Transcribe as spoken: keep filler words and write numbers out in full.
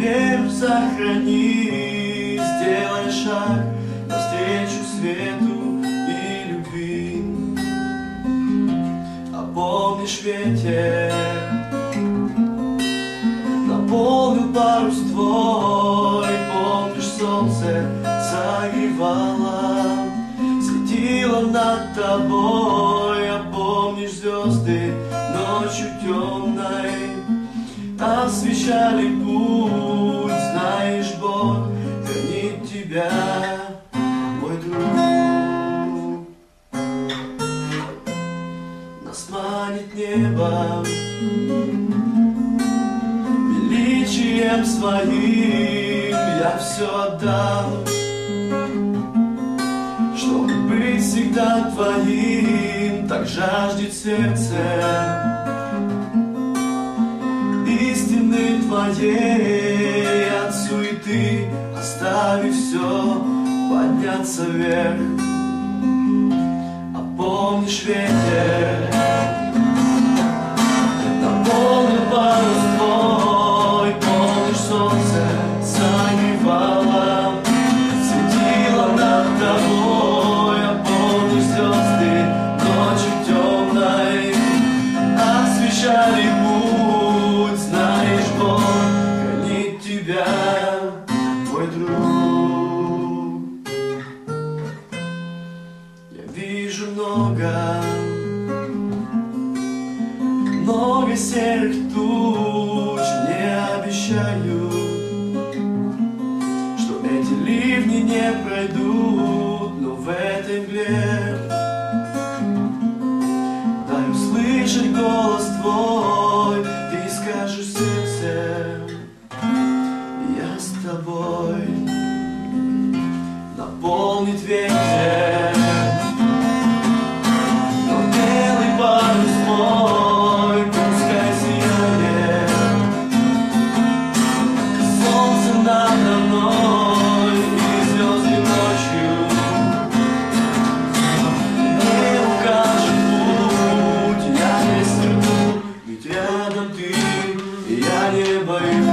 веру сохрани, сделай шаг навстречу свету и любви. А помнишь, ветер наполнил парус твой, помнишь, солнце согревало, светило над тобой, а помнишь, звезды ночью темной освещали путь. Знаешь, Бог хранит тебя, мой друг. Нас манит небо величием своим, я все отдам, чтобы быть всегда твоим. Так жаждет сердце истины твоей, от суеты оставив все, подняться вверх. А помнишь, ветер наполнил парус твой, помнишь, солнце согревало, светило над тобой, а помнишь, звезды ночью темной освещали путь. Знаешь, Бог хранит тебя, мой друг. Я вижу много, много серых туч, мне обещают, что эти ливни не пройдут, но в этой мгле дай услышать голос твой. Ты скажешь сердцем: я с тобой. Наполнит ветер, но белый парус мой пускай сияет. Солнце надо мной и звезды ночью мне укажет путь. Я не сверну, ведь рядом ты, и я не боюсь.